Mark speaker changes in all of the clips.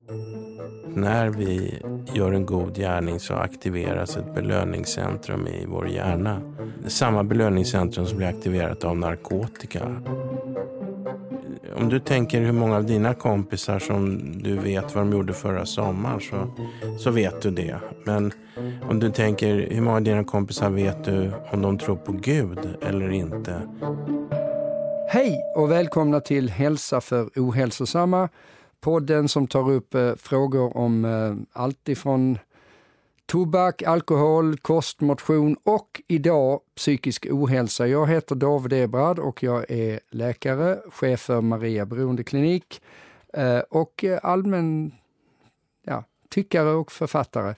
Speaker 1: När vi gör en god gärning så aktiveras ett belöningscentrum i vår hjärna. Samma belöningscentrum som blir aktiverat av narkotika. Om du tänker hur många av dina kompisar som du vet vad de gjorde förra sommaren så vet du det. Men om du tänker hur många av dina kompisar vet du om de tror på Gud eller inte?
Speaker 2: Hej och välkomna till Hälsa för ohälsosamma. Podden som tar upp frågor om allt ifrån tobak, alkohol, kost, motion och idag psykisk ohälsa. Jag heter David Ebrard och jag är läkare, chef för Maria Beroendeklinik och allmän tyckare och författare.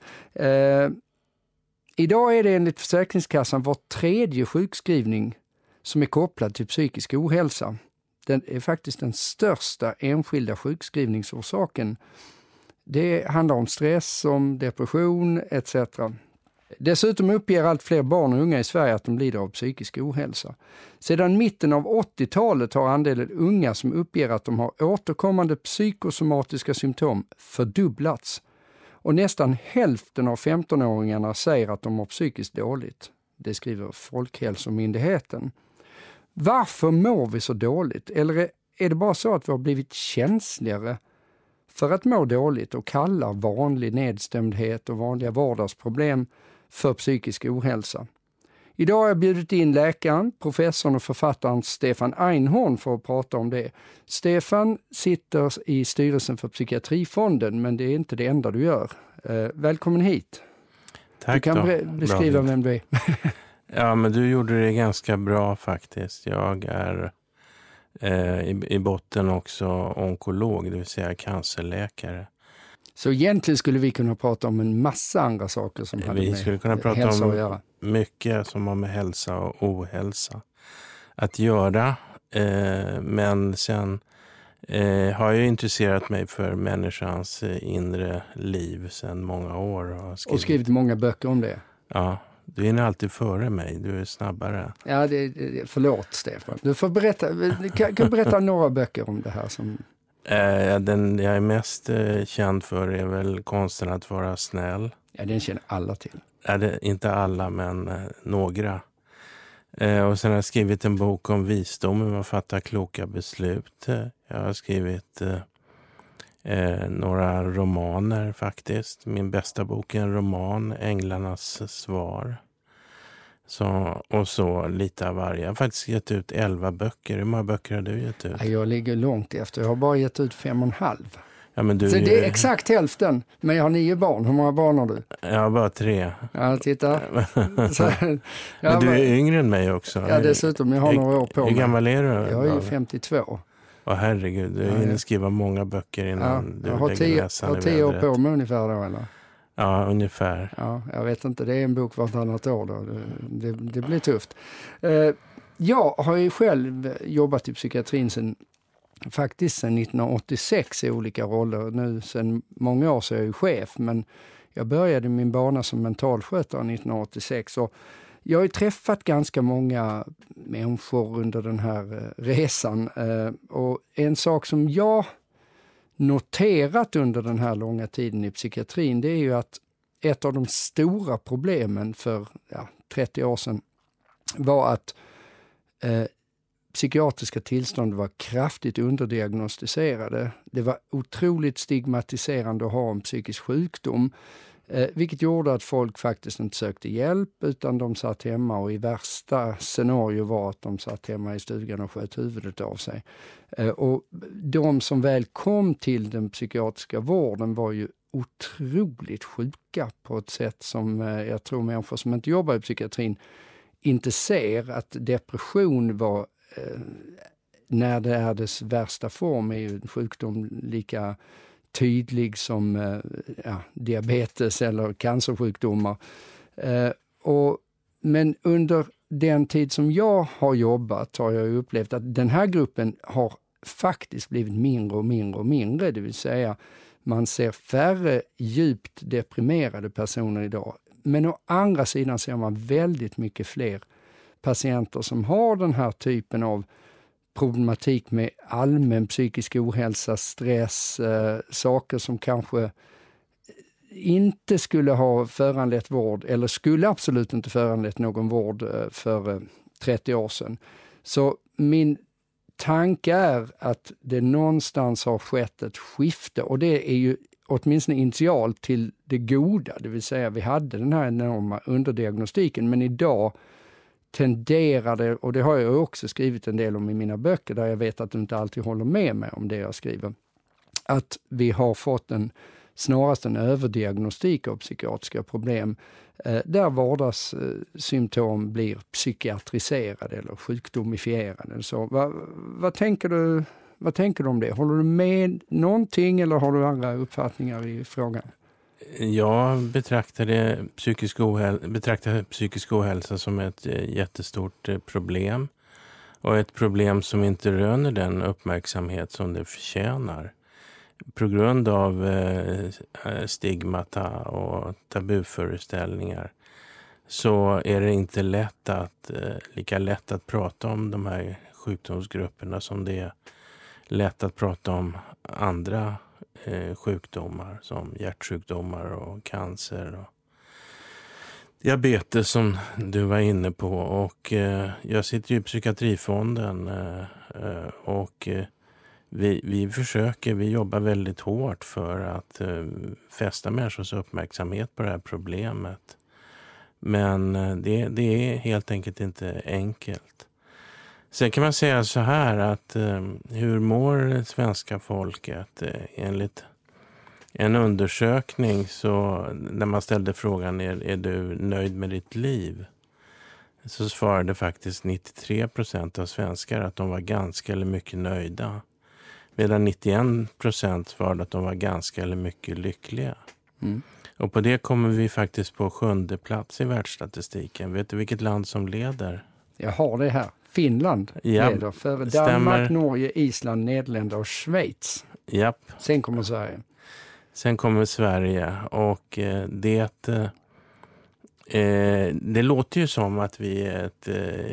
Speaker 2: Idag är det enligt Försäkringskassan var tredje sjukskrivning som är kopplad till psykisk ohälsa. Den är faktiskt den största enskilda sjukskrivningsorsaken. Det handlar om stress, om depression etc. Dessutom uppger allt fler barn och unga i Sverige att de lider av psykisk ohälsa. Sedan mitten av 80-talet har andelen unga som uppger att de har återkommande psykosomatiska symptom fördubblats. Och nästan hälften av 15-åringarna säger att de mår psykiskt dåligt. Det skriver Folkhälsomyndigheten. Varför mår vi så dåligt? Eller är det bara så att vi har blivit känsligare för att må dåligt och kallar vanlig nedstämdhet och vanliga vardagsproblem för psykisk ohälsa? Idag har jag bjudit in läkaren, professorn och författaren Stefan Einhorn för att prata om det. Stefan sitter i styrelsen för Psykiatrifonden, men det är inte det enda du gör. Välkommen hit.
Speaker 1: Tack.
Speaker 2: Du kan beskriva vem du är.
Speaker 1: Ja, men du gjorde det ganska bra faktiskt. Jag är i botten också onkolog, det vill säga cancerläkare.
Speaker 2: Så egentligen skulle vi kunna prata om en massa andra saker som hade
Speaker 1: vi
Speaker 2: med
Speaker 1: skulle kunna prata
Speaker 2: hälsa
Speaker 1: om
Speaker 2: att göra.
Speaker 1: Mycket som har med hälsa och ohälsa att göra. Men sen har jag intresserat mig för människans inre liv sedan många år.
Speaker 2: Och skrivit många böcker om det.
Speaker 1: Ja. Du är alltid före mig, du är snabbare.
Speaker 2: Ja, förlåt Stefan. Du får berätta, kan berätta några böcker om det här.
Speaker 1: Den jag är mest känd för är väl Konsten att vara snäll.
Speaker 2: Ja, den känner alla till.
Speaker 1: Inte alla, men några. Och sen har jag skrivit en bok om visdom, hur man fattar kloka beslut. Jag har skrivit några romaner faktiskt. Min bästa bok är en roman, Änglarnas svar. Så lite av varje. Jag har faktiskt gett ut 11 böcker. Hur många böcker har du gett ut?
Speaker 2: Ja, jag ligger långt efter. Jag har bara gett ut 5,5.
Speaker 1: Ja, men
Speaker 2: så det är exakt hälften. Men jag har 9 barn. Hur många barn har du?
Speaker 1: Jag har bara 3.
Speaker 2: Ja, titta.
Speaker 1: Men du är yngre än mig också.
Speaker 2: Ja, dessutom. Jag har några år på mig.
Speaker 1: Hur gammal är du?
Speaker 2: Jag är 52.
Speaker 1: Herregud, du hinner skriva många böcker innan du lägger näsan i vädret.
Speaker 2: Jag har 10 år på mig ungefär då, eller?
Speaker 1: Ja, ungefär.
Speaker 2: Ja, jag vet inte, det är en bok vartannat år då. Det blir tufft. Jag har ju själv jobbat i psykiatrin sedan 1986 i olika roller. Nu sedan många år så är jag ju chef, men jag började min bana som mentalskötare 1986 och jag har ju träffat ganska många människor under den här resan och en sak som jag noterat under den här långa tiden i psykiatrin, det är ju att ett av de stora problemen för 30 år sedan var att psykiatriska tillstånd var kraftigt underdiagnostiserade. Det var otroligt stigmatiserande att ha en psykisk sjukdom, vilket gjorde att folk faktiskt inte sökte hjälp utan de satt hemma och i värsta scenario var att de satt hemma i stugan och sköt huvudet av sig. Och de som väl kom till den psykiatriska vården var ju otroligt sjuka på ett sätt som jag tror människor som inte jobbar i psykiatrin inte ser. Att depression var, när det är dess värsta form, är ju en sjukdom lika tydlig som diabetes eller cancersjukdomar. Men under den tid som jag har jobbat har jag upplevt att den här gruppen har faktiskt blivit mindre och mindre och mindre. Det vill säga man ser färre djupt deprimerade personer idag. Men å andra sidan ser man väldigt mycket fler patienter som har den här typen av problematik med allmän psykisk ohälsa, stress, saker som kanske inte skulle ha föranlett vård eller skulle absolut inte föranlett någon vård för 30 år sedan. Så min tanke är att det någonstans har skett ett skifte, och det är ju åtminstone initialt till det goda, det vill säga vi hade den här enorma underdiagnostiken, men idag tenderar det, och det har jag också skrivit en del om i mina böcker där jag vet att du inte alltid håller med mig om det jag skriver, att vi har fått snarast en överdiagnostik av psykiatriska problem där vardagssymptom blir psykiatriserade eller sjukdomifierade. Så vad tänker du om det? Håller du med någonting eller har du andra uppfattningar i frågan?
Speaker 1: Jag betraktar psykisk ohälsa som ett jättestort problem, och ett problem som inte röner den uppmärksamhet som det förtjänar. På grund av stigmata och tabuföreställningar så är det inte lika lätt att prata om de här sjukdomsgrupperna som det är lätt att prata om andra sjukdomar som hjärtsjukdomar och cancer och diabetes som du var inne på. Och jag sitter ju i psykiatrifonden och vi jobbar väldigt hårt för att fästa människors uppmärksamhet på det här problemet. Men det är helt enkelt inte enkelt. Sen kan man säga så här att hur mår svenska folket? Enligt en undersökning så när man ställde frågan är du nöjd med ditt liv? Så svarade faktiskt 93% av svenskar att de var ganska eller mycket nöjda. Medan 91% svarade att de var ganska eller mycket lyckliga. Mm. Och på det kommer vi faktiskt på 7:e plats i världsstatistiken. Vet du vilket land som leder?
Speaker 2: Jag har det här. Finland leder före Danmark, Norge, Island, Nederländerna och Schweiz.
Speaker 1: Japp.
Speaker 2: Sen kommer Sverige.
Speaker 1: Sen kommer Sverige, och det låter ju som att vi är ett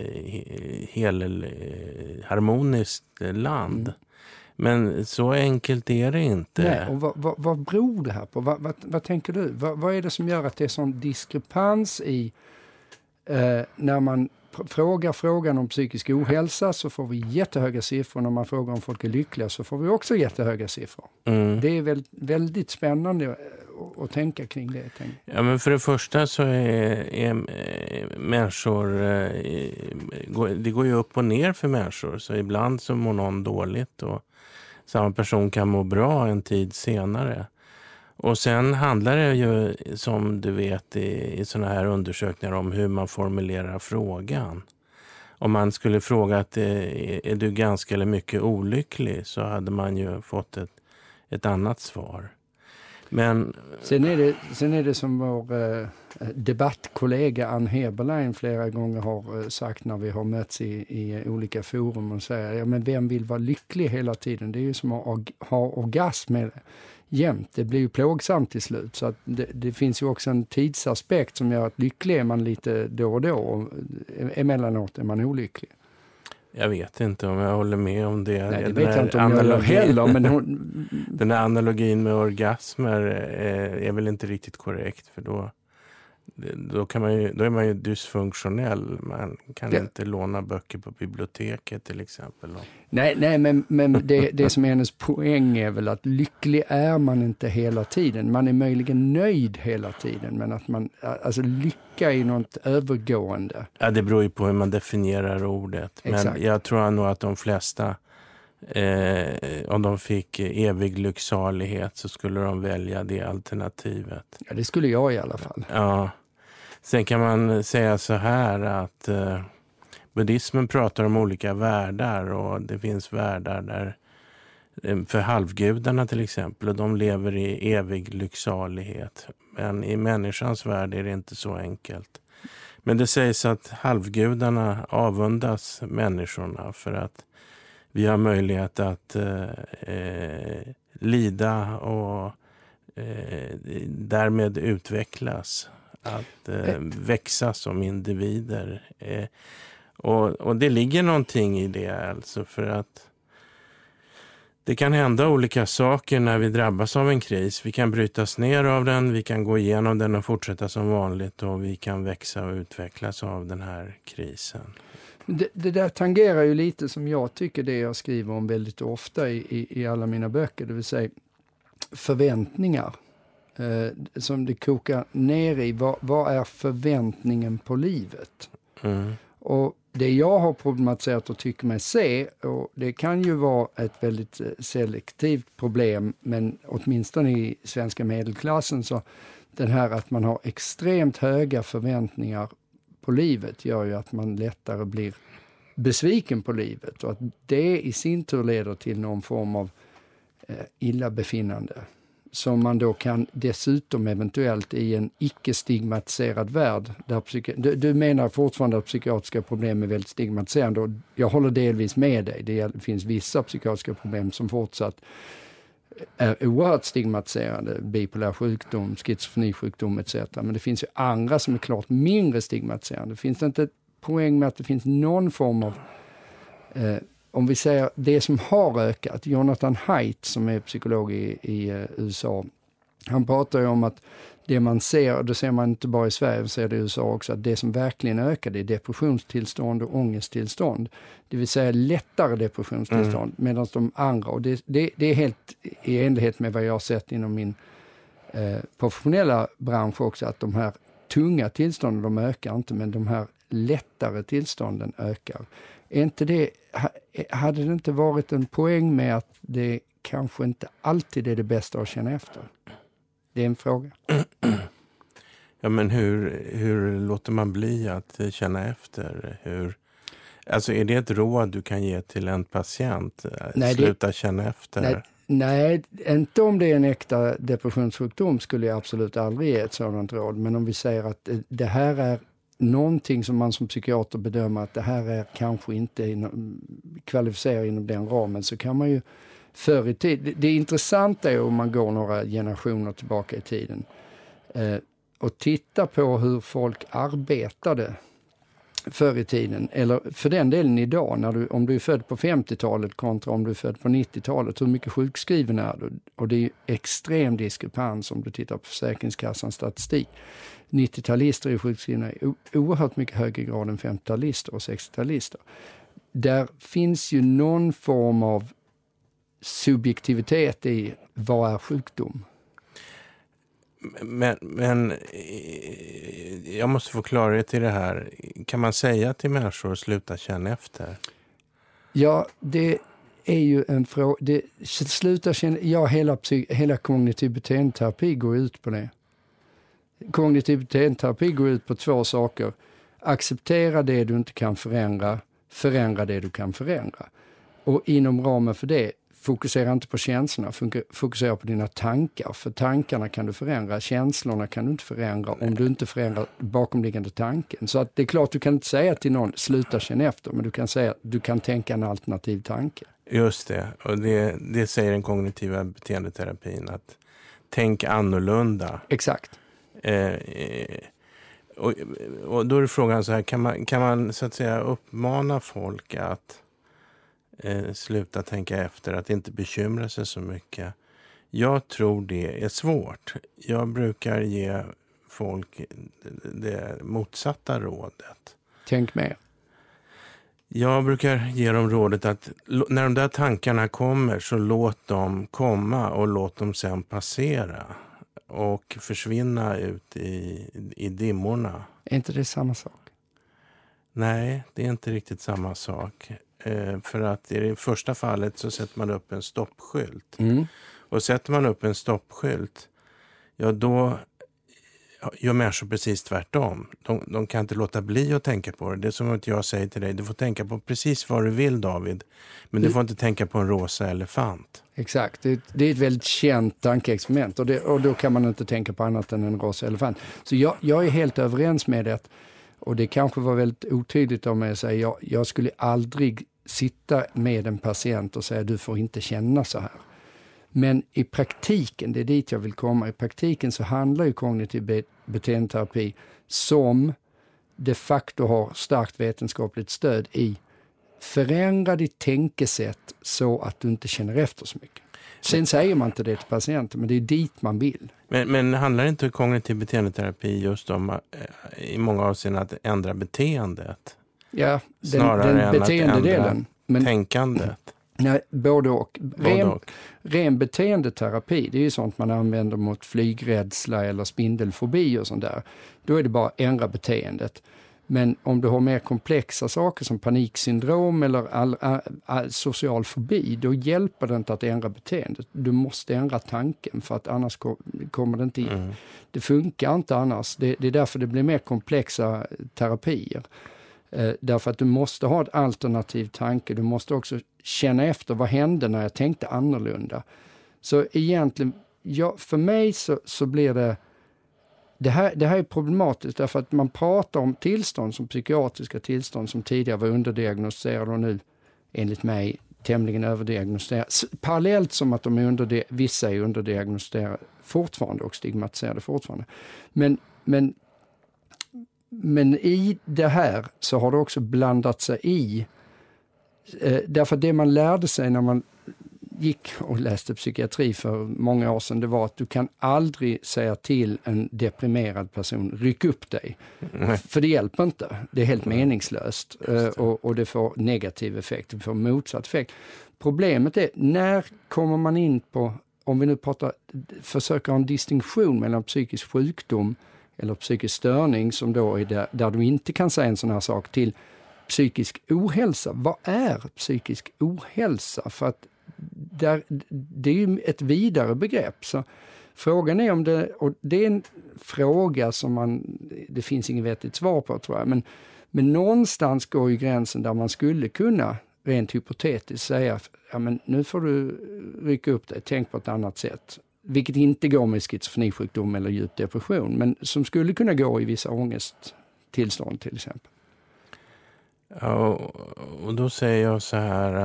Speaker 1: harmoniskt land. Mm. Men så enkelt är det inte.
Speaker 2: Nej, och vad beror det här på? Vad tänker du? Vad är det som gör att det är sån diskrepans i när man frågan om psykisk ohälsa så får vi jättehöga siffror. När man frågar om folk är lyckliga så får vi också jättehöga siffror. Mm. Det är väldigt spännande att tänka kring det.
Speaker 1: Ja, men för det första så är människor, det går ju upp och ner för människor. Så ibland så mår någon dåligt och samma person kan må bra en tid senare. Och sen handlar det ju, som du vet, i såna här undersökningar om hur man formulerar frågan. Om man skulle fråga att är du ganska eller mycket olycklig, så hade man ju fått ett annat svar. Men
Speaker 2: sen är det som vår debattkollega Ann Heberlein flera gånger har sagt när vi har mötts i olika forum och säger, ja men vem vill vara lycklig hela tiden? Det är ju som att ha orgasm jämt. Det blir ju plågsamt till slut. Så att det finns ju också en tidsaspekt som gör att lycklig är man lite då och då. Och emellanåt är man olycklig.
Speaker 1: Jag vet inte om jag håller med om det.
Speaker 2: Nej, det vet jag inte om jag gör heller. Men
Speaker 1: den här analogin med orgasmer är väl inte riktigt korrekt. För då är man ju dysfunktionell. Man kan inte låna böcker på biblioteket till exempel.
Speaker 2: Nej, men det som är hennes poäng är väl att lycklig är man inte hela tiden. Man är möjligen nöjd hela tiden, men att man, alltså lycka är något övergående.
Speaker 1: Ja, det beror ju på hur man definierar ordet.
Speaker 2: Exakt.
Speaker 1: Men jag tror nog att de flesta, om de fick evig lycksalighet så skulle de välja det alternativet.
Speaker 2: Ja, det skulle jag i alla fall.
Speaker 1: Ja. Sen kan man säga så här att buddhismen pratar om olika världar, och det finns världar där för halvgudarna till exempel, och de lever i evig lycksalighet. Men i människans värld är det inte så enkelt. Men det sägs att halvgudarna avundas människorna för att vi har möjlighet att lida och därmed utvecklas. Att växa som individer. Och det ligger någonting i det alltså, för att det kan hända olika saker när vi drabbas av en kris. Vi kan brytas ner av den, vi kan gå igenom den och fortsätta som vanligt, och vi kan växa och utvecklas av den här krisen.
Speaker 2: Det där tangerar ju lite som jag tycker det jag skriver om väldigt ofta i alla mina böcker, det vill säga förväntningar. Som det kokar ner i, vad är förväntningen på livet?
Speaker 1: Mm.
Speaker 2: Och det jag har problematiserat och tycker mig se, och det kan ju vara ett väldigt selektivt problem, men åtminstone i svenska medelklassen, så den här att man har extremt höga förväntningar på livet gör ju att man lättare blir besviken på livet, och att det i sin tur leder till någon form av illabefinnande som man då kan dessutom eventuellt i en icke-stigmatiserad värld. Där du menar fortfarande att psykiatriska problem är väldigt stigmatiserande, och jag håller delvis med dig. Det finns vissa psykiatriska problem som fortsatt är oerhört stigmatiserande, bipolär sjukdom, schizofrenisjukdom etc. Men det finns ju andra som är klart mindre stigmatiserande. Finns det inte ett poäng med att det finns någon form av om vi säger det som har ökat, Jonathan Haidt som är psykolog i USA, han pratar ju om att det man ser, och det ser man inte bara i Sverige, man ser det i USA också, att det som verkligen ökar är depressionstillstånd och ångesttillstånd. Det vill säga lättare depressionstillstånd, medan de andra, och det är helt i enlighet med vad jag har sett inom min professionella bransch också, att de här tunga tillstånden de ökar inte, men de här lättare tillstånden ökar. Hade det inte varit en poäng med att det kanske inte alltid är det bästa att känna efter? Det är en fråga.
Speaker 1: Ja, men hur låter man bli att känna efter? Alltså är det ett råd du kan ge till en patient? Sluta känna efter?
Speaker 2: Nej, inte om det är en äkta depressionssjukdom skulle jag absolut aldrig ge ett sådant råd. Men om vi säger att det här är någonting som man som psykiater bedömer att det här är kanske inte kvalificerar inom den ramen, så kan man ju förr i tiden. Det intressanta är om man går några generationer tillbaka i tiden och tittar på hur folk arbetade förr i tiden, eller för den delen idag, om du är född på 50-talet kontra om du är född på 90-talet, hur mycket sjukskriven är du? Och det är ju extrem diskrepans om du tittar på Försäkringskassans statistik. 90-talister är sjukskrivna i oerhört mycket högre grad än 50-talister och 60-talister. Där finns ju någon form av subjektivitet i vad är sjukdom.
Speaker 1: Men jag måste få klarhet i det här. Kan man säga till människor att sluta känna efter?
Speaker 2: Ja, det är ju en fråga. Sluta känna, ja, hela kognitiv beteendeterapi går ut på det. Kognitiv beteendeterapi går ut på två saker. Acceptera det du inte kan förändra det du kan förändra. Och inom ramen för det, fokusera inte på känslorna, fokusera på dina tankar. För tankarna kan du förändra, känslorna kan du inte förändra om du inte förändrar bakomliggande tanken. Så att det är klart, du kan inte säga till någon sluta känna efter, men du kan säga att du kan tänka en alternativ tanke. Just
Speaker 1: det, och det säger den kognitiva beteendeterapin, att tänk annorlunda.
Speaker 2: Exakt.
Speaker 1: Och då är frågan så här, kan man så att säga uppmana folk att sluta tänka efter, att inte bekymra sig så mycket? Jag tror det är svårt. Jag brukar ge folk det motsatta rådet.
Speaker 2: Tänk mer.
Speaker 1: Jag brukar ge dem rådet att när de där tankarna kommer, så låt dem komma och låt dem sen passera och försvinna ut i dimmorna.
Speaker 2: Är inte det samma sak?
Speaker 1: Nej, det är inte riktigt samma sak. För att i det första fallet så sätter man upp en stoppskylt.
Speaker 2: Mm.
Speaker 1: Och sätter man upp en stoppskylt, ja då gör människor precis tvärtom. De kan inte låta bli att tänka på det. Det är som att jag säger till dig, du får tänka på precis vad du vill, David. Men du får inte tänka på en rosa elefant.
Speaker 2: Exakt, det är ett väldigt känt tankeexperiment. Och då kan man inte tänka på annat än en rosa elefant. Så jag är helt överens med det. Och det kanske var väldigt otydligt av mig att säga, jag skulle aldrig sitta med en patient och säga du får inte känna så här. Men i praktiken, det är dit jag vill komma, i praktiken så handlar ju kognitiv beteendeterapi som de facto har starkt vetenskapligt stöd i förändra ditt tänkesätt så att du inte känner efter så mycket. Sen säger man inte det till patienten, men det är dit man vill.
Speaker 1: Men handlar inte kognitiv beteendeterapi just om i många avseenden att ändra beteendet?
Speaker 2: Ja,
Speaker 1: snarare
Speaker 2: den beteendedelen.
Speaker 1: Men tänkandet?
Speaker 2: Nej, både och. Ren beteendeterapi, det är ju sånt man använder mot flygrädsla eller spindelfobi och sånt där. Då är det bara ändra beteendet. Men om du har mer komplexa saker som paniksyndrom eller social fobi, då hjälper det inte att ändra beteendet. Du måste ändra tanken, för att annars kommer det inte in. Det funkar inte annars. Det är därför det blir mer komplexa terapier. Därför att du måste ha ett alternativ tanke. Du måste också känna efter vad hände när jag tänkte annorlunda. Så egentligen, för mig så blir det här är problematiskt, därför att man pratar om tillstånd som psykiatriska tillstånd som tidigare var underdiagnostiserade och nu enligt mig tämligen överdiagnostiserade. Parallellt som att vissa är underdiagnostiserade fortfarande och stigmatiserade fortfarande. Men i det här så har det också blandat sig i, därför att det man lärde sig när man gick och läste psykiatri för många år sedan, det var att du kan aldrig säga till en deprimerad person, ryck upp dig. För det hjälper inte. Det är helt meningslöst och det får negativ effekt, det får motsatt effekt. Problemet är, när kommer man in på, om vi nu försöker ha en distinktion mellan psykisk sjukdom eller psykisk störning, som då är där du inte kan säga en sån här sak, till psykisk ohälsa. Vad är psykisk ohälsa? För att det är ju ett vidare begrepp. Så frågan är om det är en fråga som det finns inget vettigt svar på, tror jag. Men någonstans går ju gränsen där man skulle kunna rent hypotetiskt säga, ja, men nu får du rycka upp dig, tänk på ett annat sätt. Vilket inte går med schizofrenisjukdom eller djup depression, men som skulle kunna gå i vissa ångesttillstånd till exempel.
Speaker 1: Ja, och då säger jag så här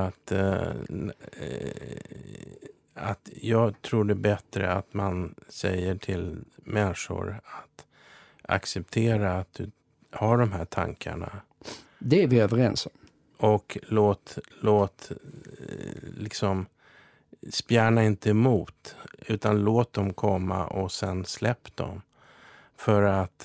Speaker 1: att jag tror det är bättre att man säger till människor att acceptera att du har de här tankarna.
Speaker 2: Det är vi överens om.
Speaker 1: Och låt liksom spjärna inte emot, utan låt dem komma och sen släpp dem. För att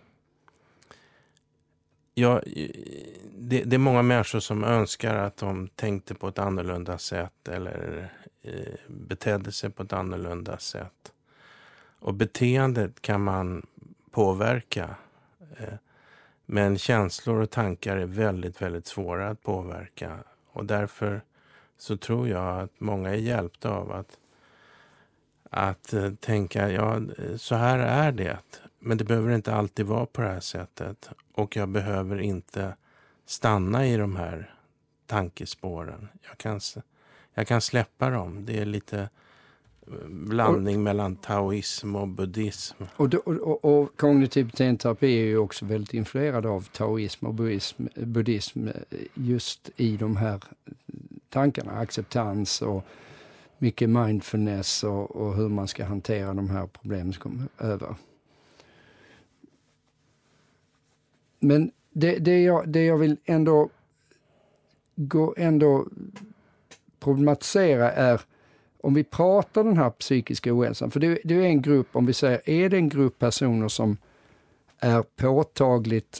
Speaker 1: det är många människor som önskar att de tänkte på ett annorlunda sätt eller betedde sig på ett annorlunda sätt. Och beteendet kan man påverka. Men känslor och tankar är väldigt, väldigt svåra att påverka. Och därför så tror jag att många är hjälpta av att tänka, ja, så här är det. Men det behöver inte alltid vara på det här sättet. Och jag behöver inte stanna i de här tankespåren. Jag kan släppa dem. Det är lite blandning mellan taoism och buddhism.
Speaker 2: Och kognitiv beteendeterapi är ju också väldigt influerad av taoism och buddhism just i de här tankarna. Acceptans och mycket mindfulness och hur man ska hantera de här problemen som kommer över. Men det jag vill ändå problematisera är, om vi pratar den här psykiska ohälsan, för det är en grupp, om vi säger, är det en grupp personer som är påtagligt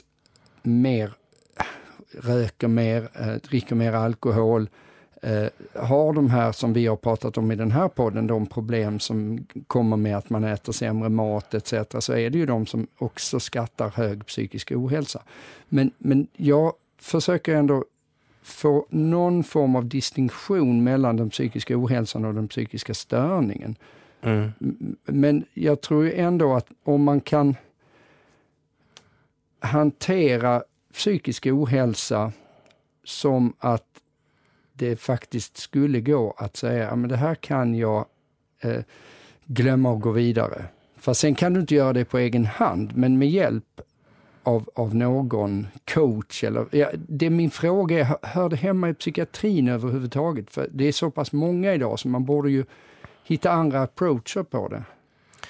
Speaker 2: röker mer, dricker mer alkohol, har de här som vi har pratat om i den här podden, de problem som kommer med att man äter sämre mat etc., så är det ju de som också skattar hög psykisk ohälsa. Men jag försöker ändå få någon form av distinktion mellan den psykiska ohälsan och den psykiska störningen. Men jag tror ju ändå att om man kan hantera psykisk ohälsa som att det faktiskt skulle gå att säga, ja, men det här kan jag glömma och gå vidare. För sen kan du inte göra det på egen hand, men med hjälp av någon coach. Det är min fråga är, hör det hemma i psykiatrin överhuvudtaget? För det är så pass många idag som man borde ju hitta andra approacher på det.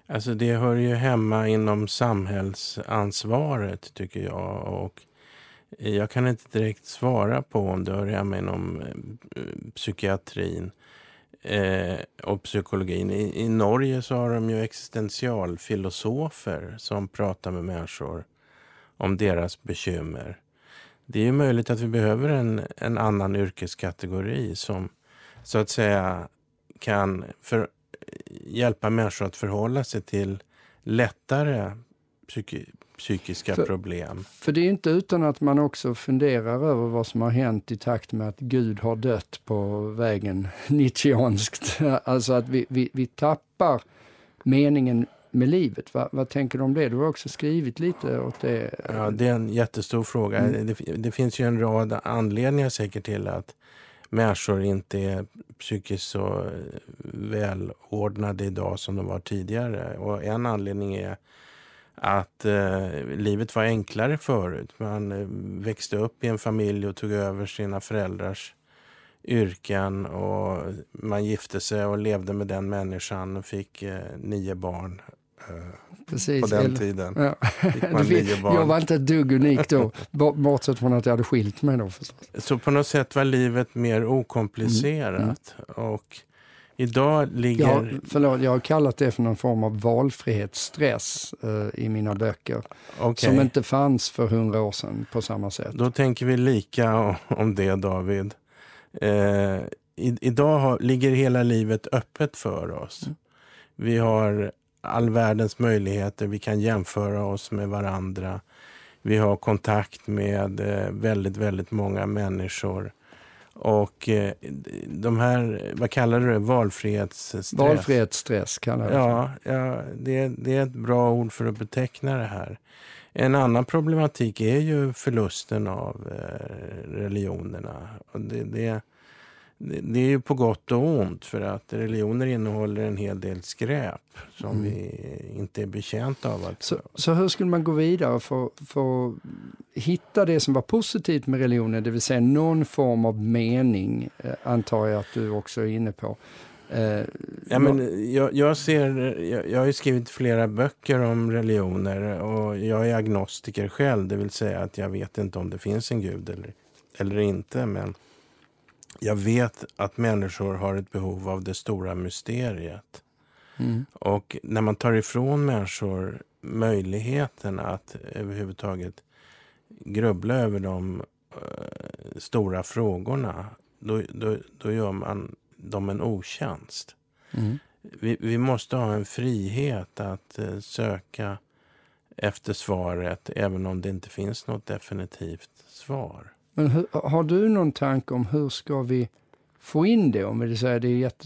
Speaker 1: Alltså det hör ju hemma inom samhällsansvaret tycker jag, och jag kan inte direkt svara på om det hör hemma inom psykiatrin och psykologin. I Norge så har de ju existentialfilosofer som pratar med människor om deras bekymmer. Det är ju möjligt att vi behöver en annan yrkeskategori som så att säga kan hjälpa människor att förhålla sig till lättare psykiska problem.
Speaker 2: För det är inte utan att man också funderar över vad som har hänt i takt med att Gud har dött på vägen nietzscheanskt. Alltså att vi tappar meningen med livet. Vad tänker du om det? Du har också skrivit lite åt det.
Speaker 1: Ja, det är en jättestor fråga. Det finns ju en rad anledningar säkert till att människor inte är psykiskt så välordnade idag som de var tidigare. Och en anledning är att livet var enklare förut. Man växte upp i en familj och tog över sina föräldrars yrken och man gifte sig och levde med den människan och fick 9 barn.
Speaker 2: Precis.
Speaker 1: På den tiden.
Speaker 2: Ja.
Speaker 1: Fick man 9 barn.
Speaker 2: Jag var inte ett dugg unik då, bortsett från att jag hade skilt mig då förstås.
Speaker 1: Så på något sätt var livet mer okomplicerat. Och idag ligger...
Speaker 2: Jag har kallat det för någon form av valfrihetsstress i mina böcker.
Speaker 1: Okay.
Speaker 2: Som inte fanns för 100 år sedan på samma sätt.
Speaker 1: Då tänker vi lika om det, David. Idag ligger hela livet öppet för oss. Vi har all världens möjligheter. Vi kan jämföra oss med varandra. Vi har kontakt med väldigt, väldigt många människor. Och de här, vad kallar du det? Valfrihetsstress?
Speaker 2: Valfrihetsstress kallar jag det.
Speaker 1: Ja, det är ett bra ord för att beteckna det här. En annan problematik är ju förlusten av religionerna. Och det är ju på gott och ont, för att religioner innehåller en hel del skräp som vi inte är betjänta av.
Speaker 2: Så hur skulle man gå vidare för att hitta det som var positivt med religionen, det vill säga någon form av mening, antar jag att du också är inne på.
Speaker 1: Jag har ju skrivit flera böcker om religioner och jag är agnostiker själv, det vill säga att jag vet inte om det finns en gud eller inte, men jag vet att människor har ett behov av det stora mysteriet. Och när man tar ifrån människor möjligheten att överhuvudtaget grubbla över de stora frågorna, då gör man dem en otjänst. Vi måste ha en frihet att söka efter svaret, även om det inte finns något definitivt svar.
Speaker 2: Men har du någon tanke om hur ska vi få in det? Om det säger det är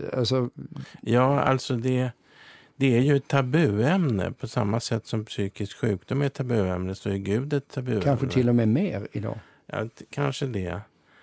Speaker 1: Ja, alltså det är ju ett tabuämne på samma sätt som psykisk sjukdom är ett tabuämne, så är Gud ett tabuämne.
Speaker 2: Kanske till och med mer idag.
Speaker 1: Ja, kanske det.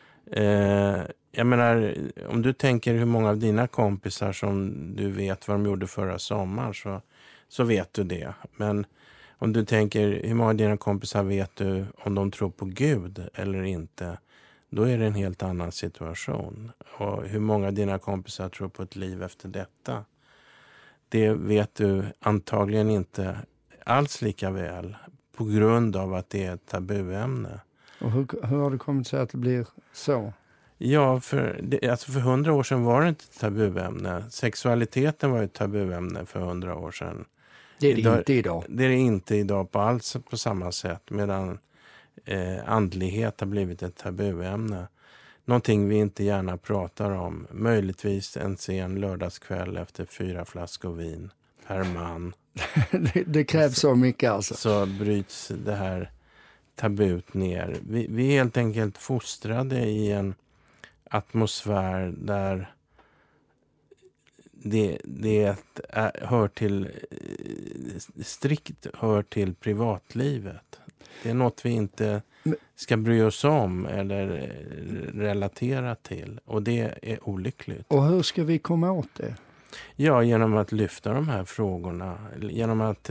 Speaker 1: Jag menar, om du tänker hur många av dina kompisar som du vet vad de gjorde förra sommaren, så vet du det. Men om du tänker hur många av dina kompisar vet du om de tror på Gud eller inte, då är det en helt annan situation. Och hur många av dina kompisar tror på ett liv efter detta, det vet du antagligen inte alls lika väl på grund av att det är ett tabuämne.
Speaker 2: Och hur har det kommit sig att det blir så?
Speaker 1: Ja, för 100 år sedan var det inte ett tabuämne. Sexualiteten var ett tabuämne för 100 år sedan.
Speaker 2: Det är det inte idag.
Speaker 1: Det är det inte idag på samma sätt, medan andlighet har blivit ett tabuämne. Någonting vi inte gärna pratar om. Möjligtvis en sen lördagskväll efter 4 flaskor vin per man.
Speaker 2: det krävs så mycket alltså. Så
Speaker 1: bryts det här tabut ner. Vi är helt enkelt fostrade i en atmosfär där det strikt hör till privatlivet. Det är något vi inte ska bry oss om eller relatera till. Och det är olyckligt.
Speaker 2: Och hur ska vi komma åt det?
Speaker 1: Ja, genom att lyfta de här frågorna. Genom att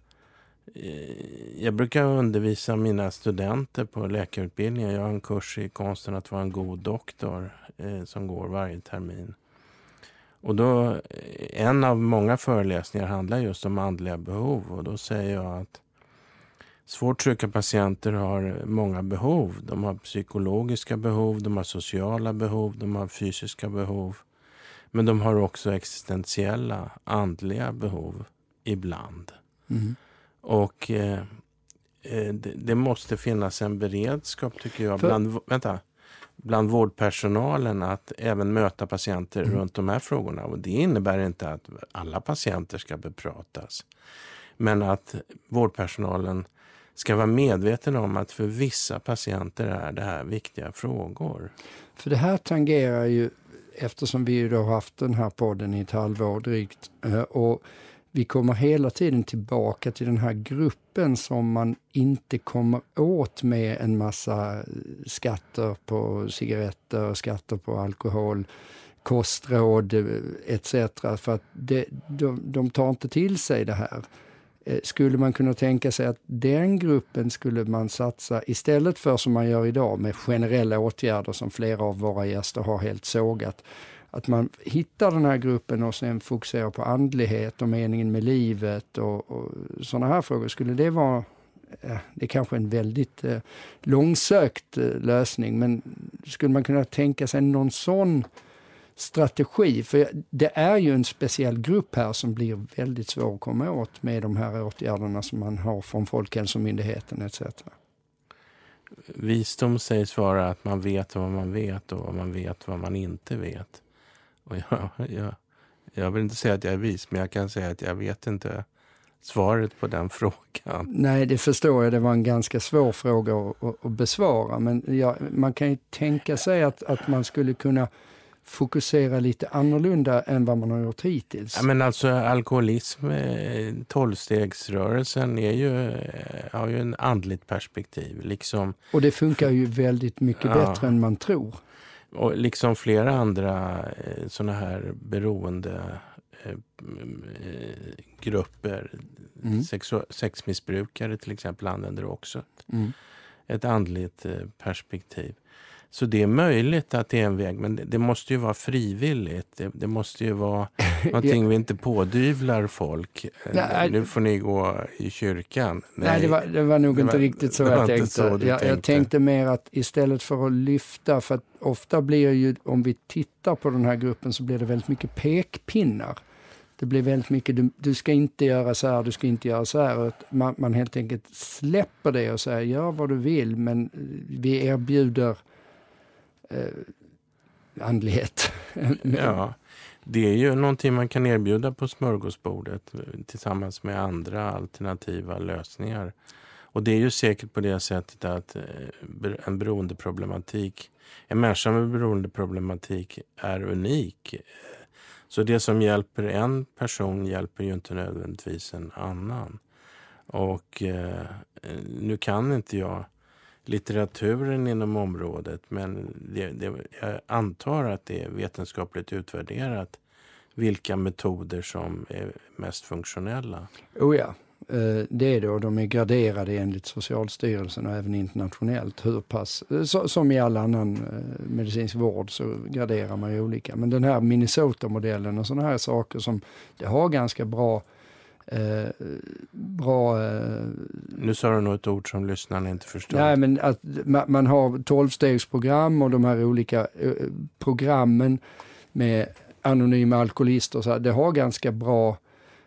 Speaker 1: jag brukar undervisa mina studenter på läkarutbildningen. Jag har en kurs i konsten att vara en god doktor som går varje termin. Och då, en av många föreläsningar handlar just om andliga behov. Och då säger jag att svårt sjuka patienter har många behov. De har psykologiska behov, de har sociala behov, de har fysiska behov. Men de har också existentiella, andliga behov ibland. Och det måste finnas en beredskap, tycker jag, bland vårdpersonalen att även möta patienter runt de här frågorna. Och det innebär inte att alla patienter ska bepratas. Men att vårdpersonalen ska vara medveten om att för vissa patienter är det här viktiga frågor.
Speaker 2: För det här tangerar ju, eftersom vi ju då har haft den här podden i ett halvår drygt, och vi kommer hela tiden tillbaka till den här gruppen som man inte kommer åt med en massa skatter på cigaretter, skatter på alkohol, kostråd etc. För att de tar inte till sig det här. Skulle man kunna tänka sig att den gruppen skulle man satsa istället för som man gör idag med generella åtgärder som flera av våra gäster har helt sågat. Att man hittar den här gruppen och sen fokuserar på andlighet och meningen med livet och sådana här frågor. Skulle det vara, det är kanske en väldigt långsökt lösning, men skulle man kunna tänka sig någon sån strategi? För det är ju en speciell grupp här som blir väldigt svår att komma åt med de här åtgärderna som man har från Folkhälsomyndigheten etc.
Speaker 1: Visdom sägs vara att man vet vad man vet och man vet vad man inte vet. Och jag vill inte säga att jag är vis, men jag kan säga att jag vet inte svaret på den frågan.
Speaker 2: Nej, det förstår jag. Det var en ganska svår fråga att besvara. Men man kan ju tänka sig att man skulle kunna fokusera lite annorlunda än vad man har gjort hittills.
Speaker 1: Ja, men alltså alkoholism, 12-stegsrörelsen har ju en andligt perspektiv. Liksom,
Speaker 2: och det funkar ju väldigt mycket bättre än man tror. Och
Speaker 1: liksom flera andra såna här beroende grupper, sexmissbrukare till exempel använder också ett andligt perspektiv. Så det är möjligt att det är en väg, men det måste ju vara frivilligt. Det måste ju vara någonting vi inte pådyvlar folk. Nej, nu får ni gå i kyrkan.
Speaker 2: Nej, det var nog inte riktigt så jag tänkte. Jag tänkte mer att istället för att lyfta, för att ofta blir ju, om vi tittar på den här gruppen så blir det väldigt mycket pekpinnar. Det blir väldigt mycket, du ska inte göra så här, du ska inte göra så här. Man helt enkelt släpper det och säger, gör vad du vill, men vi erbjuder andlighet.
Speaker 1: Ja, det är ju någonting man kan erbjuda på smörgåsbordet tillsammans med andra alternativa lösningar. Och det är ju säkert på det sättet att en människa med beroendeproblematik är unik. Så det som hjälper en person hjälper ju inte nödvändigtvis en annan. Och nu kan inte jag litteraturen inom området, men jag antar att det är vetenskapligt utvärderat vilka metoder som är mest funktionella.
Speaker 2: Oh ja, det är det, och de är graderade enligt Socialstyrelsen och även internationellt. Hur pass, som i all annan medicinsk vård så graderar man ju olika. Men den här Minnesota-modellen och sådana här saker som det har ganska bra.
Speaker 1: Nu sa du något ord som lyssnarna inte förstår.
Speaker 2: Nej, men att man har 12-stegsprogram och de här olika programmen med anonyma alkoholister. Så det har ganska bra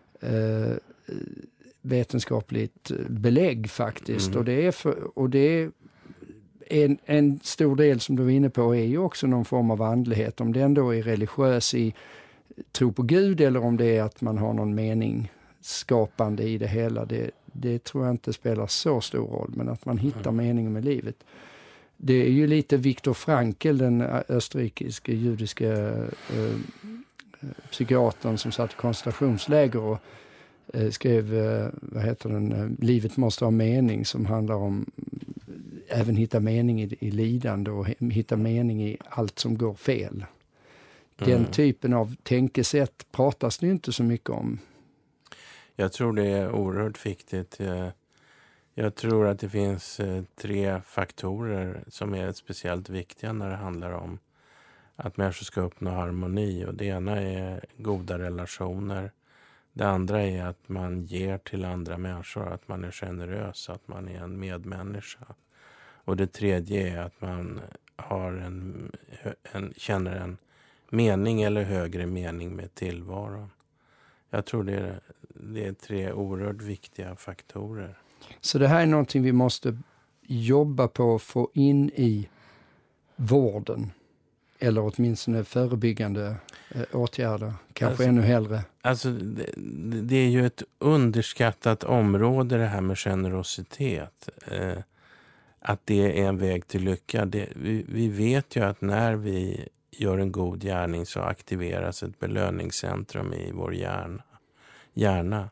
Speaker 2: vetenskapligt belägg faktiskt. Och det är en stor del som du var inne på är ju också någon form av andlighet. Om det ändå är religiös i tro på Gud eller om det är att man har någon mening skapande i det hela, det tror jag inte spelar så stor roll, men att man hittar meningen med livet. Det är ju lite Viktor Frankl, den österrikiske judiska psykiatern som satt i koncentrationsläger och skrev, Livet måste ha mening, som handlar om även hitta mening i lidande och hitta mening i allt som går fel. Den typen av tänkesätt pratas det inte så mycket om.
Speaker 1: Jag tror det är oerhört viktigt. Jag tror att det finns 3 faktorer som är speciellt viktiga när det handlar om att människor ska uppnå harmoni. Och det ena är goda relationer. Det andra är att man ger till andra människor, att man är generös, att man är en medmänniska. Och det tredje är att man har känner en mening eller högre mening med tillvaron. Jag tror det är 3 oerhört viktiga faktorer.
Speaker 2: Så det här är någonting vi måste jobba på att få in i vården. Eller åtminstone förebyggande åtgärder. Kanske ännu hellre.
Speaker 1: Alltså det är ju ett underskattat område det här med generositet. Att det är en väg till lycka. Vi vet ju att när vi gör en god gärning så aktiveras ett belöningscentrum i vår hjärna.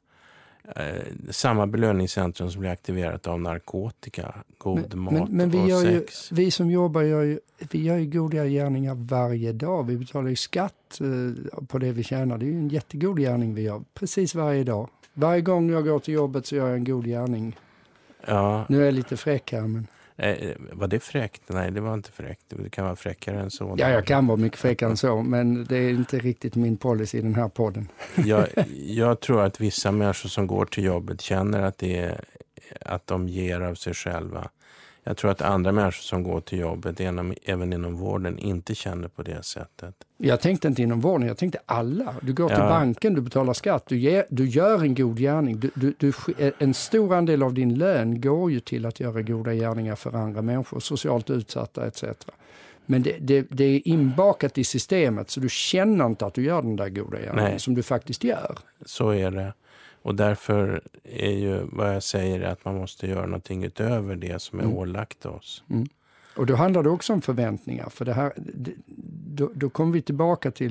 Speaker 1: Samma belöningscentrum som blir aktiverat av narkotika, god mat och sex.
Speaker 2: Vi som jobbar vi gör ju goda gärningar varje dag. Vi betalar ju skatt på det vi tjänar. Det är ju en jättegod gärning vi gör precis varje dag. Varje gång jag går till jobbet så gör jag en god gärning.
Speaker 1: Ja.
Speaker 2: Nu är jag lite fräck här, men...
Speaker 1: Var det fräckt? Nej, det var inte fräckt. Det kan vara fräckare än så.
Speaker 2: Ja, jag kan vara mycket fräckare än så, men det är inte riktigt min policy i den här podden.
Speaker 1: Jag tror att vissa människor som går till jobbet känner att de ger av sig själva. Jag tror att andra människor som går till jobbet, även inom vården, inte känner på det sättet.
Speaker 2: Jag tänkte inte inom vården, jag tänkte alla. Du går till banken, du betalar skatt, du gör en god gärning. En stor andel av din lön går ju till att göra goda gärningar för andra människor, socialt utsatta etc. Men det är inbakat i systemet, så du känner inte att du gör den där goda gärningen som du faktiskt gör.
Speaker 1: Så är det. Och därför är ju vad jag säger att man måste göra någonting utöver det som är ålagt oss. Mm.
Speaker 2: Och då handlar det också om förväntningar. För det här, då kommer vi tillbaka till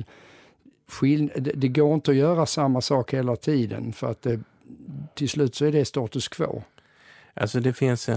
Speaker 2: det går inte att göra samma sak hela tiden. För att till slut så är det status quo.
Speaker 1: Alltså det finns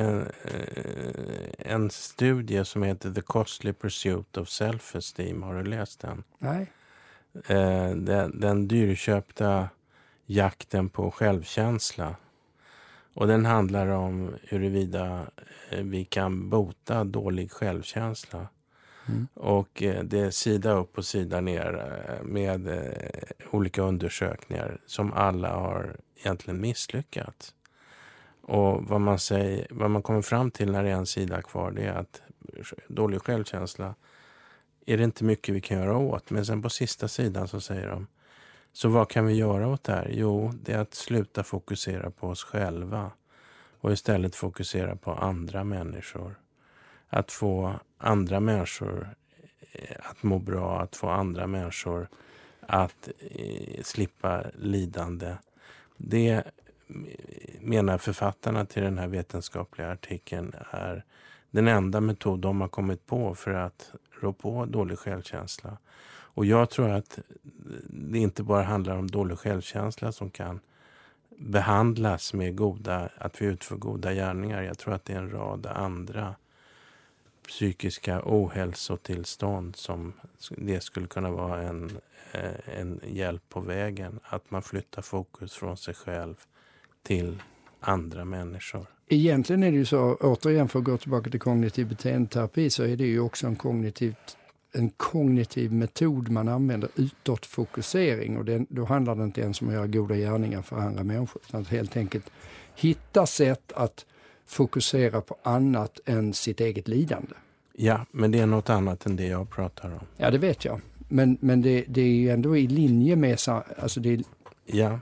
Speaker 1: en studie som heter The Costly Pursuit of Self-Esteem. Har du läst den?
Speaker 2: Nej.
Speaker 1: Den dyrköpta jakten på självkänsla. Och den handlar om huruvida vi kan bota dålig självkänsla. Mm. Och det är sida upp och sida ner med olika undersökningar som alla har egentligen misslyckats. Och vad man kommer fram till när det är en sida kvar, det är att dålig självkänsla är det inte mycket vi kan göra åt. Men sen på sista sidan så säger de: så vad kan vi göra åt det här? Jo, det är att sluta fokusera på oss själva och istället fokusera på andra människor. Att få andra människor att må bra, att få andra människor att slippa lidande. Det menar författarna till den här vetenskapliga artikeln är den enda metod de har kommit på för att rå på dålig självkänsla. Och jag tror att det inte bara handlar om dålig självkänsla som kan behandlas med att vi utför goda gärningar. Jag tror att det är en rad andra psykiska ohälsotillstånd som det skulle kunna vara en hjälp på vägen. Att man flyttar fokus från sig själv till andra människor.
Speaker 2: Egentligen är det ju så, återigen för att gå tillbaka till kognitiv beteendeterapi, så är det ju också en kognitiv metod man använder, utåtfokusering. Och då handlar det inte ens om att göra goda gärningar för andra människor, utan att helt enkelt hitta sätt att fokusera på annat än sitt eget lidande. Ja,
Speaker 1: men det är något annat än det jag pratar om.
Speaker 2: Ja, det vet jag. Men det är ju ändå i linje med... Alltså det är,
Speaker 1: ja.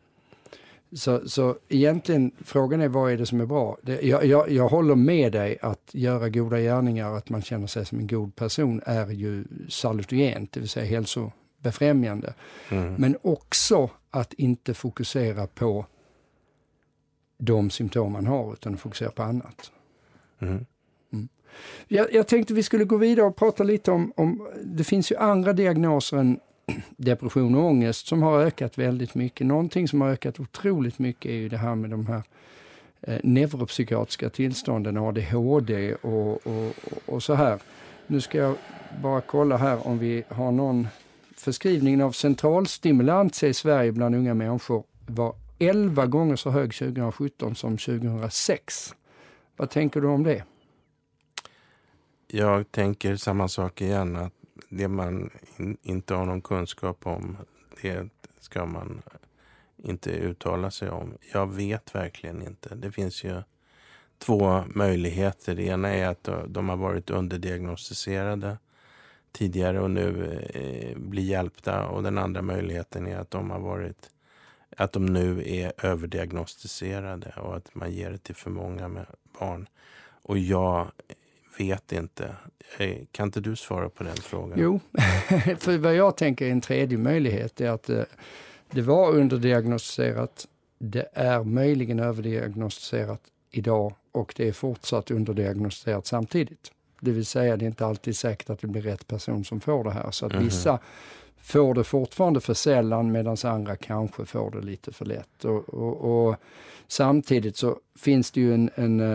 Speaker 2: Så egentligen, frågan är vad är det som är bra? Jag håller med dig att göra goda gärningar, att man känner sig som en god person, är ju salutogent, det vill säga hälsobefrämjande. Mm. Men också att inte fokusera på de symptom man har, utan fokusera på annat. Mm. Mm. Jag tänkte vi skulle gå vidare och prata lite om det finns ju andra diagnoser än depression och ångest som har ökat väldigt mycket. Någonting som har ökat otroligt mycket är ju det här med de här neuropsykiatriska tillstånden, ADHD och så här. Nu ska jag bara kolla här om vi har någon förskrivning av centralstimulans i Sverige bland unga människor var 11 gånger så hög 2017 som 2006. Vad tänker du om det?
Speaker 1: Jag tänker samma sak igen, att det man inte har någon kunskap om, det ska man inte uttala sig om. Jag vet verkligen inte. Det finns ju 2 möjligheter. Det ena är att de har varit underdiagnostiserade tidigare och nu blir hjälpta. Och den andra möjligheten är att de nu är överdiagnostiserade och att man ger det till för många med barn. Och jag vet inte. Kan inte du svara på den frågan?
Speaker 2: Jo, för vad jag tänker är en tredje möjlighet är att det var underdiagnostiserat. Det är möjligen överdiagnostiserat idag och det är fortsatt underdiagnostiserat samtidigt. Det vill säga det är inte alltid säkert att det blir rätt person som får det här. Så att vissa får det fortfarande för sällan medan andra kanske får det lite för lätt. Och samtidigt så finns det ju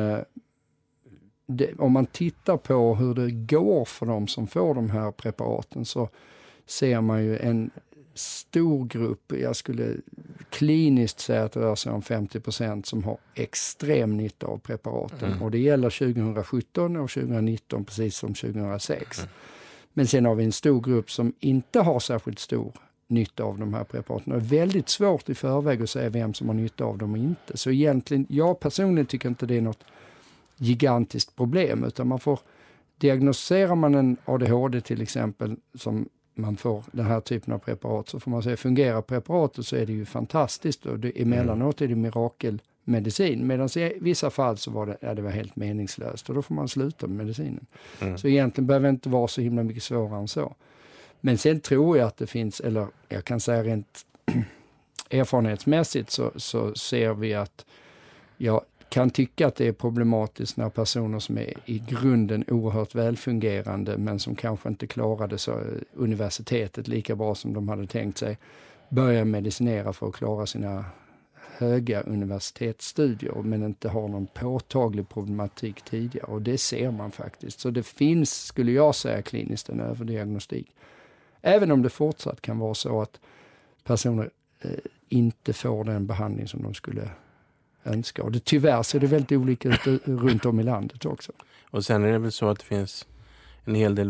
Speaker 2: om man tittar på hur det går för dem som får de här preparaten så ser man ju en stor grupp, jag skulle kliniskt säga att det rör sig om 50% som har extrem nytta av preparaten. Och det gäller 2017 och 2019 precis som 2006. Men sen har vi en stor grupp som inte har särskilt stor nytta av de här preparaten. Det är väldigt svårt i förväg att säga vem som har nytta av dem och inte. Så egentligen, jag personligen tycker inte det är något gigantiskt problem utan man får, diagnostiserar man en ADHD till exempel som man får den här typen av preparat så får man säga fungerar preparatet så är det ju fantastiskt och emellanåt är det mirakelmedicin medan i vissa fall så var det var helt meningslöst och då får man sluta med medicinen. Så egentligen behöver det inte vara så himla mycket svårare än så. Men sen tror jag att det finns, eller jag kan säga rent erfarenhetsmässigt så ser vi att jag kan tycka att det är problematiskt när personer som är i grunden oerhört välfungerande men som kanske inte klarade så universitetet lika bra som de hade tänkt sig börjar medicinera för att klara sina höga universitetsstudier men inte har någon påtaglig problematik tidigare och det ser man faktiskt. Så det finns, skulle jag säga kliniskt, en överdiagnostik. Även om det fortsatt kan vara så att personer inte får den behandling som de skulle önska. Och tyvärr ser det väldigt olika ut runt om i landet också.
Speaker 1: Och sen är det väl så att det finns en hel del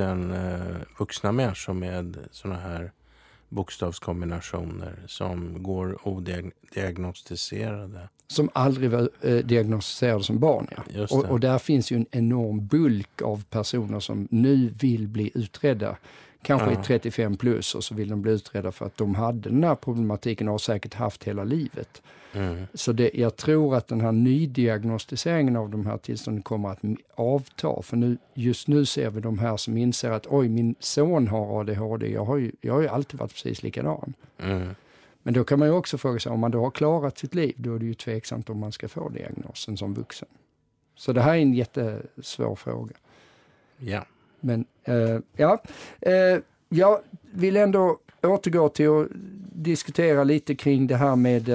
Speaker 1: vuxna människor med såna här bokstavskombinationer som går odiagnostiserade. Som
Speaker 2: aldrig var diagnostiserade som barn, ja.
Speaker 1: Just det.
Speaker 2: Och där finns ju en enorm bulk av personer som nu vill bli utredda. Kanske i 35 plus och så vill de bli utredda för att de hade den här problematiken och har säkert haft hela livet. Så jag tror att den här nydiagnostiseringen av de här tillstånden kommer att avta. För just nu ser vi de här som inser att oj, min son har ADHD. Jag har ju alltid varit precis likadan. Men då kan man ju också fråga sig om man då har klarat sitt liv. Då är det ju tveksamt om man ska få diagnosen som vuxen. Så det här är en jättesvår fråga.
Speaker 1: Ja.
Speaker 2: Men jag vill ändå återgå till att diskutera lite kring det här med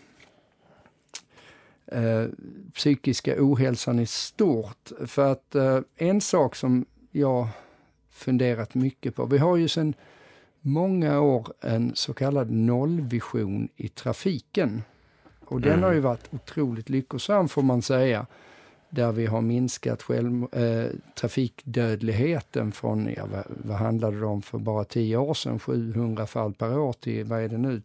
Speaker 2: psykiska ohälsan i stort. För att en sak som jag funderat mycket på, vi har ju sedan många år en så kallad nollvision i trafiken. Och den har ju varit otroligt lyckosam får man säga. Där vi har minskat trafikdödligheten från, vad handlade det om för bara 10 år sedan, 700 fall per år till, vad är det nu,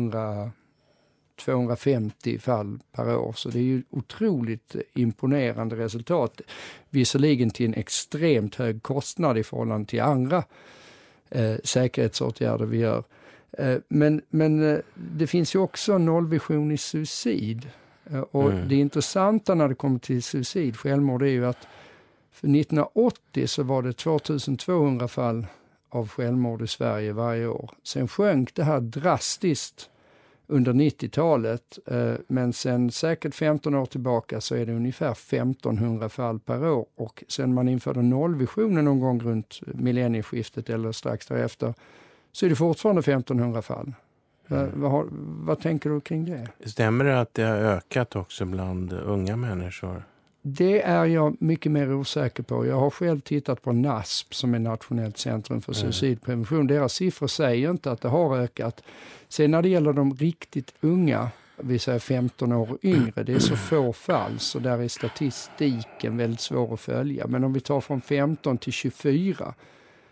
Speaker 2: 250 fall per år. Så det är ju otroligt imponerande resultat. Visserligen till en extremt hög kostnad i förhållande till andra säkerhetsåtgärder vi gör. Men det finns ju också nollvision i suicid. Och det intressanta när det kommer till suicid, självmord, är ju att för 1980 så var det 2200 fall av självmord i Sverige varje år. Sen sjönk det här drastiskt under 90-talet, men sen säkert 15 år tillbaka så är det ungefär 1500 fall per år. Och sen man införde nollvisionen någon gång runt millennieskiftet eller strax därefter så är det fortfarande 1500 fall. Vad tänker du kring det?
Speaker 1: Stämmer det att det har ökat också bland unga människor?
Speaker 2: Det är jag mycket mer osäker på. Jag har själv tittat på NASP som är Nationellt centrum för suicidprevention. Deras siffror säger inte att det har ökat. Sen när det gäller de riktigt unga, vi säger 15 år och yngre, det är så få fall så där är statistiken väldigt svår att följa. Men om vi tar från 15 till 24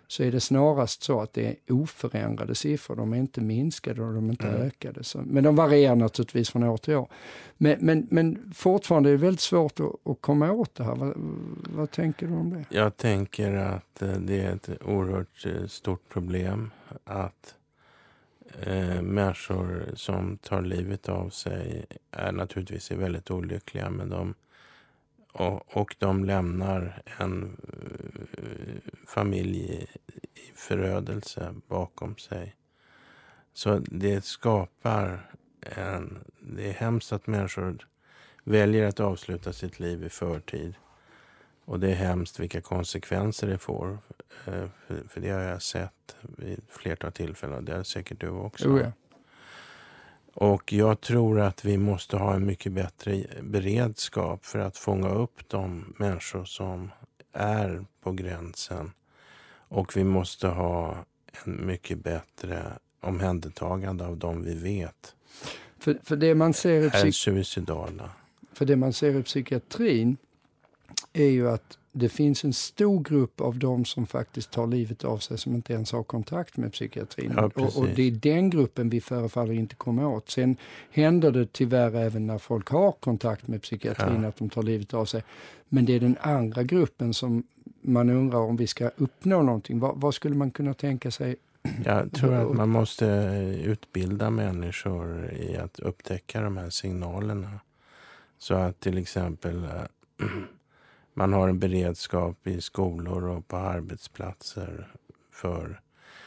Speaker 2: så är det snarast så att det är oförändrade siffror. De är inte minskade och de är inte ökade. Men de varierar naturligtvis från år till år. Men fortfarande är det väldigt svårt att komma åt det här. Vad tänker du om det?
Speaker 1: Jag tänker att det är ett oerhört stort problem att människor som tar livet av sig är naturligtvis väldigt olyckliga, men de lämnar en familj i förödelse bakom sig. Så det skapar det är hemskt att människor väljer att avsluta sitt liv i förtid. Och det är hemskt vilka konsekvenser det får. För det har jag sett vid flertal tillfällen, och det är säkert du också.
Speaker 2: Oh ja.
Speaker 1: Och jag tror att vi måste ha en mycket bättre beredskap för att fånga upp de människor som är på gränsen. Och vi måste ha en mycket bättre omhändertagande av dem vi vet
Speaker 2: För det man ser
Speaker 1: är suicidala.
Speaker 2: För det man ser i psykiatrin är ju att det finns en stor grupp av dem som faktiskt tar livet av sig som inte ens har kontakt med psykiatrin.
Speaker 1: Ja,
Speaker 2: och det är den gruppen vi förefaller inte komma åt. Sen händer det tyvärr även när folk har kontakt med psykiatrin att de tar livet av sig. Men det är den andra gruppen som man undrar om vi ska uppnå någonting. Vad skulle man kunna tänka sig?
Speaker 1: Jag tror att man måste utbilda människor i att upptäcka de här signalerna. Så att till exempel man har en beredskap i skolor och på arbetsplatser för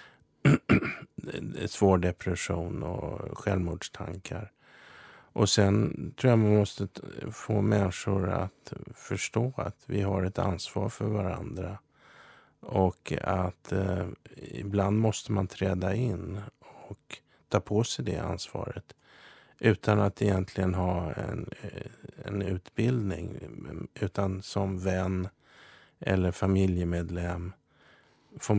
Speaker 1: svår depression och självmordstankar. Och sen tror jag man måste få människor att förstå att vi har ett ansvar för varandra. Och att ibland måste man träda in och ta på sig det ansvaret. Utan att egentligen ha en utbildning. Utan som vän eller familjemedlem får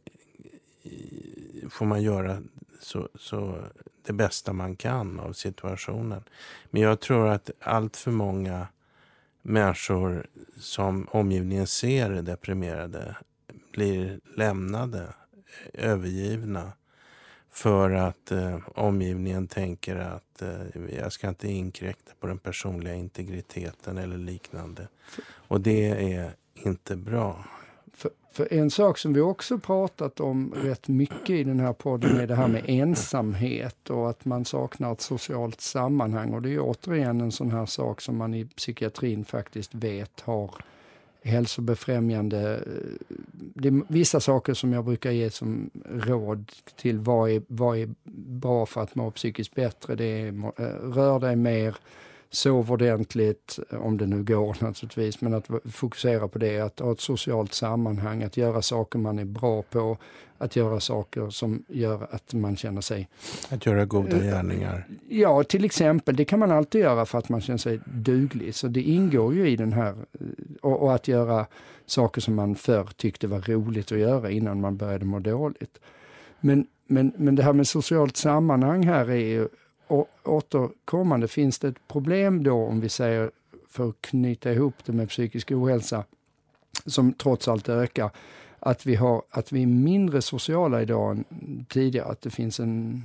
Speaker 1: man göra så det bästa man kan av situationen. Men jag tror att allt för många människor som omgivningen ser deprimerade blir lämnade, övergivna. För att omgivningen tänker att jag ska inte inkräkta på den personliga integriteten eller liknande. Och det är inte bra.
Speaker 2: För en sak som vi också pratat om rätt mycket i den här podden är det här med ensamhet och att man saknar ett socialt sammanhang. Och det är återigen en sån här sak som man i psykiatrin faktiskt vet har hälsobefrämjande. Det är vissa saker som jag brukar ge som råd till vad är bra för att må psykiskt bättre. Det är rör dig mer, sov ordentligt, om det nu går naturligtvis, men att fokusera på det, att ha ett socialt sammanhang, att göra saker man är bra på, att göra saker som gör att man känner sig...
Speaker 1: Att göra goda gärningar.
Speaker 2: Ja, till exempel, det kan man alltid göra för att man känner sig duglig, så det ingår ju i den här, och att göra saker som man förr tyckte var roligt att göra innan man började må dåligt. Men det här med socialt sammanhang här är ju återkommande. Finns det ett problem då, om vi säger, för att knyta ihop det med psykisk ohälsa som trots allt ökar, att vi är mindre sociala idag än tidigare, att det finns en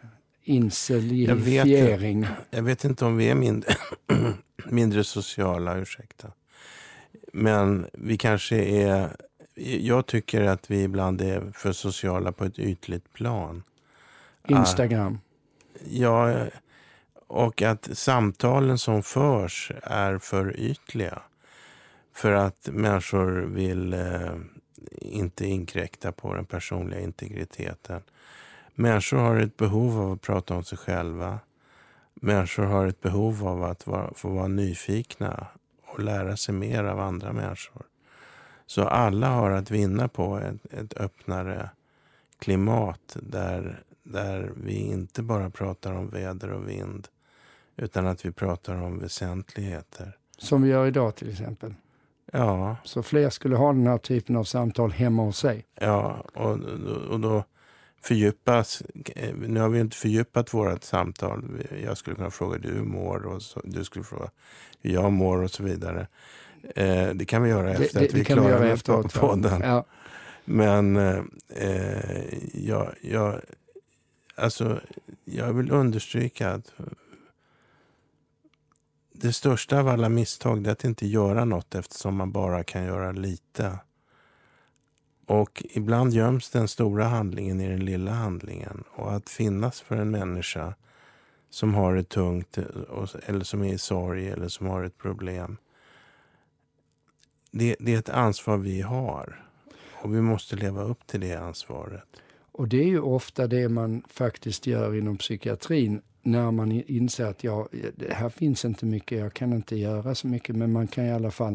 Speaker 2: inselifiering.
Speaker 1: Jag vet inte om vi är mindre sociala, ursäkta. Men vi kanske är... Jag tycker att vi ibland är för sociala på ett ytligt plan.
Speaker 2: Instagram.
Speaker 1: Ja, och att samtalen som förs är för ytliga. För att människor vill inte inkräkta på den personliga integriteten. Människor har ett behov av att prata om sig själva. Människor har ett behov av att få vara nyfikna och lära sig mer av andra människor. Så alla har att vinna på ett öppnare klimat där vi inte bara pratar om väder och vind, utan att vi pratar om väsentligheter.
Speaker 2: Som vi gör idag till exempel.
Speaker 1: Ja.
Speaker 2: Så fler skulle ha den här typen av samtal hemma hos sig.
Speaker 1: Ja, och då fördjupas... Nu har vi inte fördjupat vårt samtal. Jag skulle kunna fråga hur du mår och du skulle fråga hur jag mår och så vidare. Det kan vi göra efter att vi är klara med podden.
Speaker 2: Ja.
Speaker 1: Men jag vill understryka att det största av alla misstag är att inte göra något eftersom man bara kan göra lite. Och ibland göms den stora handlingen i den lilla handlingen. Och att finnas för en människa som har det tungt eller som är i sorg eller som har ett problem. Det är ett ansvar vi har. Och vi måste leva upp till det ansvaret.
Speaker 2: Och det är ju ofta det man faktiskt gör inom psykiatrin. När man inser att det här finns inte mycket, jag kan inte göra så mycket. Men man kan i alla fall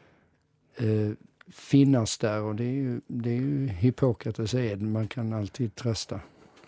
Speaker 2: finnas där. Och det är ju Hippokrates ed, man kan alltid trösta.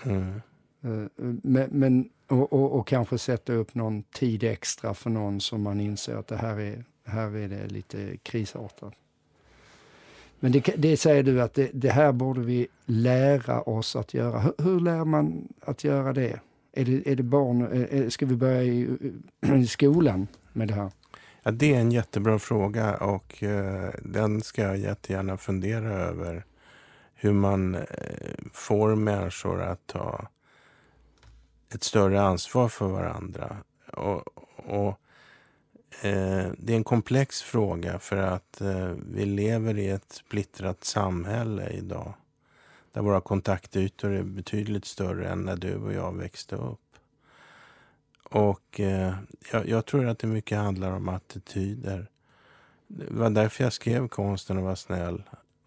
Speaker 2: Men kanske sätta upp någon tid extra för någon som man inser att här är det lite krisartat. Men det säger du att det här borde vi lära oss att göra. Hur lär man att göra det? Är det barn? Ska vi börja i skolan med det här?
Speaker 1: Ja, det är en jättebra fråga och den ska jag jättegärna fundera över. Hur man får människor att ta ett större ansvar för varandra. Och det är en komplex fråga för att vi lever i ett splittrat samhälle idag. Där våra kontaktytor är betydligt större än när du och jag växte upp. Och jag tror att det mycket handlar om attityder. Det var därför jag skrev Konsten att vara snäll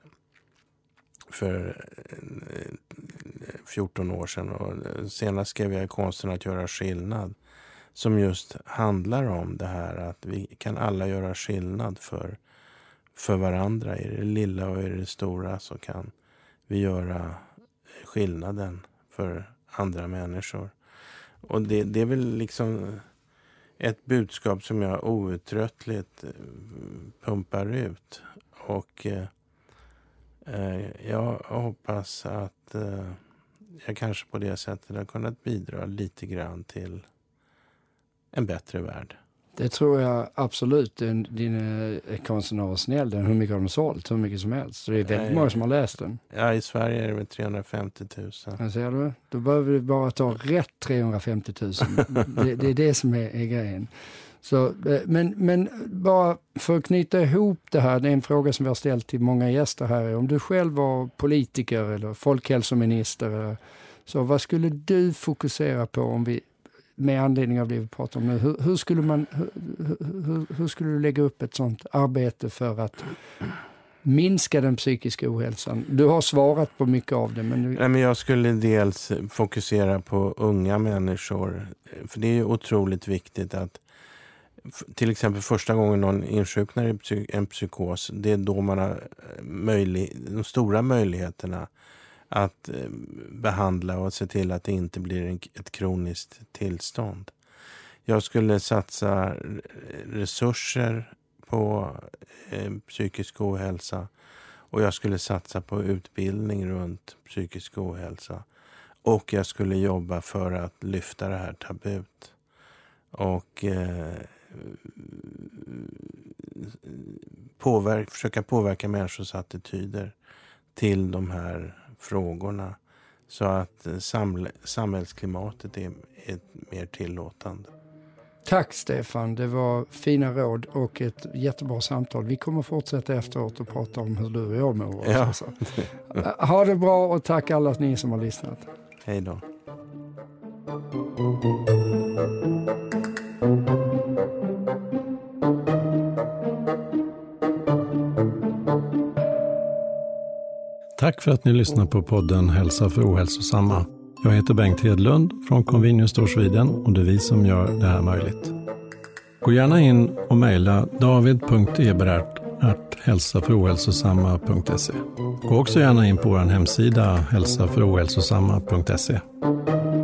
Speaker 1: för 14 år sedan. Och senast skrev jag Konsten att göra skillnad. Som just handlar om det här att vi kan alla göra skillnad för varandra. I det lilla och i det stora så kan vi göra skillnaden för andra människor. Och det är väl liksom ett budskap som jag outtröttligt pumpar ut. Och jag hoppas att jag kanske på det sättet har kunnat bidra lite grann till en bättre värld.
Speaker 2: Det tror jag absolut. Din Konsten att vara snäll, hur mycket har den sålt? Hur mycket som helst. Så det är väldigt många som har läst den.
Speaker 1: Ja, i Sverige är det väl 350 000.
Speaker 2: Jag ser du? Då behöver vi bara ta rätt 350 000. Det är det som är grejen. Så, men bara för att knyta ihop det här, det är en fråga som vi har ställt till många gäster här. Om du själv var politiker eller folkhälsominister, så vad skulle du fokusera på om vi, med anledning av det vi pratar om nu, hur skulle du lägga upp ett sånt arbete för att minska den psykiska ohälsan? Du har svarat på mycket av det. Men
Speaker 1: jag skulle dels fokusera på unga människor. För det är ju otroligt viktigt att till exempel första gången någon insjuknar i en psykos, det är då man har de stora möjligheterna att behandla och se till att det inte blir ett kroniskt tillstånd. Jag skulle satsa resurser på psykisk ohälsa och jag skulle satsa på utbildning runt psykisk ohälsa. Och jag skulle jobba för att lyfta det här tabut. Och försöka påverka människors attityder till de här frågorna så att samhällsklimatet är mer tillåtande.
Speaker 2: Tack Stefan, det var fina råd och ett jättebra samtal. Vi kommer fortsätta efteråt och prata om hur du och jag mår.
Speaker 1: Ja.
Speaker 2: Ha det bra och tack alla ni som har lyssnat.
Speaker 1: Hej då.
Speaker 3: Tack för att ni lyssnar på podden Hälsa för ohälsosamma. Jag heter Bengt Hedlund från Convenius Store Sweden och det är vi som gör det här möjligt. Gå gärna in och mejla david.eberhardt@hälsaförohälsosamma.se. Gå också gärna in på vår hemsida hälsaförohälsosamma.se.